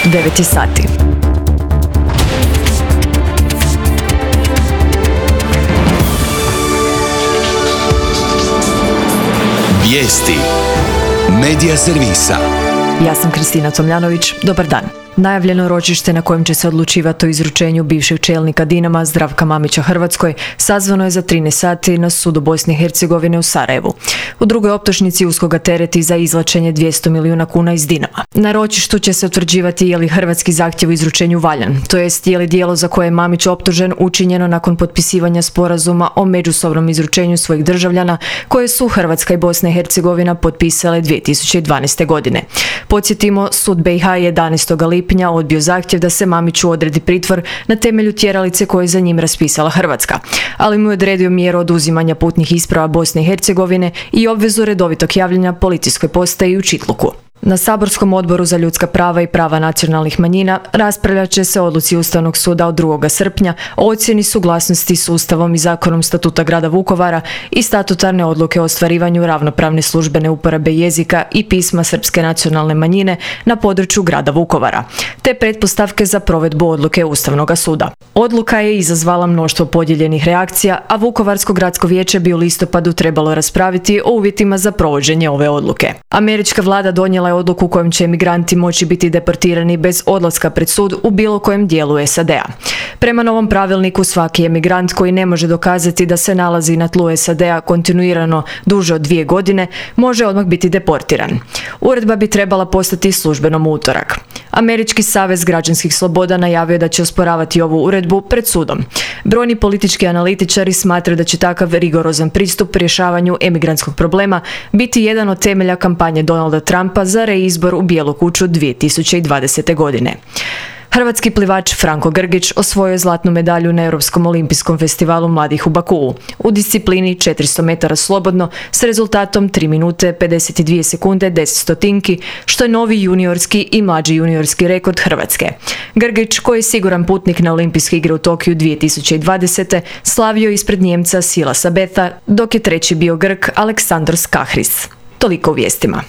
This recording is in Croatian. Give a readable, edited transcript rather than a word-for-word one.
9 sati. Vijesti Medija servisa. Ja sam Kristina Tomljanović. Dobar dan. Najavljeno ročište na kojem će se odlučivati o izručenju bivšeg čelnika Dinama Zdravka Mamića Hrvatskoj sazvano je za 13 sati na sudu Bosne i Hercegovine u Sarajevu. U drugoj optužnici USKOK ga tereti za izvlačenje 200 milijuna kuna iz Dinama. Na ročištu će se utvrđivati je li hrvatski zahtjev o izručenju valjan, to jest je li djelo za koje je Mamić optužen učinjeno nakon potpisivanja sporazuma o međusobnom izručenju svojih državljana koje su Hrvatska i Bosna i Hercegovina potpisale 2012. godine. Podsjetimo, sud BiH 11. lipnja odbio zahtjev da se Mamiću odredi pritvor na temelju tjeralice koje je za njim raspisala Hrvatska, ali mu je odredio mjeru oduzimanja putnih isprava Bosne i Hercegovine i obvezu redovitog javljanja policijskoj postaji u Čitluku. Na Saborskom odboru za ljudska prava i prava nacionalnih manjina raspravljat će se o odluci Ustavnog suda od 2. srpnja o ocjeni suglasnosti s Ustavom i zakonom Statuta grada Vukovara i statutarne odluke o ostvarivanju ravnopravne službene uporabe jezika i pisma srpske nacionalne manjine na području grada Vukovara, te pretpostavke za provedbu odluke Ustavnog suda. Odluka je izazvala mnoštvo podijeljenih reakcija, a Vukovarsko gradsko vijeće bi u listopadu trebalo raspraviti o uvjetima za provođenje ove odluke. Američka vlada donijela je odluku kojom će emigranti moći biti deportirani bez odlaska pred sud u bilo kojem dijelu SAD-a. Prema novom pravilniku, svaki emigrant koji ne može dokazati da se nalazi na tlu SAD-a kontinuirano duže od 2 godine može odmah biti deportiran. Uredba bi trebala postati službenom u utorak. Američki savez građanskih sloboda najavio da će osporavati ovu uredbu pred sudom. Brojni politički analitičari smatraju da će takav rigorozan pristup rješavanju emigrantskog problema biti jedan od temelja kampanje Donalda Trumpa za reizbor u Bijelu kuću 2020. godine. Hrvatski plivač Franko Grgić osvojio je zlatnu medalju na Europskom olimpijskom festivalu mladih u Bakuu u disciplini 400 metara slobodno s rezultatom 3 minute 52 sekunde 10 stotinki, što je novi juniorski i mlađi juniorski rekord Hrvatske. Grgić, koji je siguran putnik na olimpijske igre u Tokiju 2020. slavio ispred Njemca Silasa Betha, dok je treći bio Grk Aleksandar Skahris. Toliko u vijestima.